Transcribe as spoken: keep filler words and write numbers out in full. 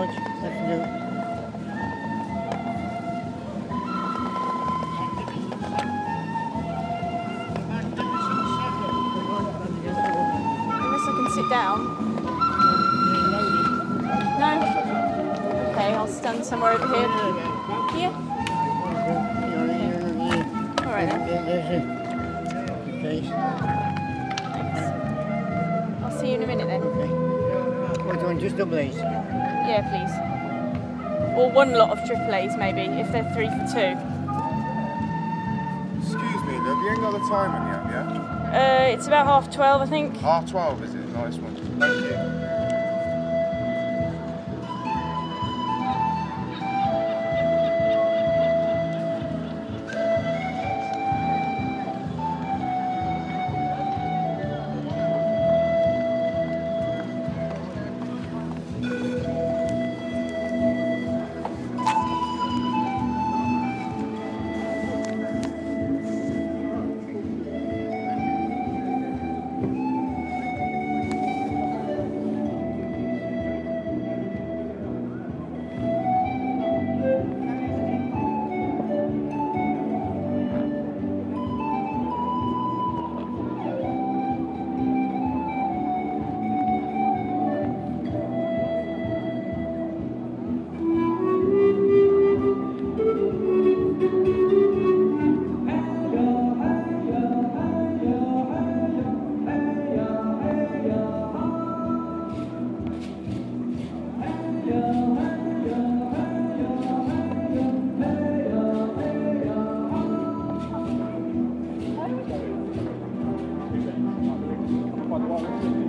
much. That can do. Unless I can sit down. No? Okay, I'll stand somewhere over here. Here? Alright then. There's a place. Thanks. I'll see you in a minute then. Okay. What, do you want just double A's? Yeah, please. Or one lot of triple A's maybe, if they're three for two. Excuse me, love, you ain't got the time on yet, yeah? Uh, it's about half twelve, I think. Half twelve, is it? Nice one. Thank you. What?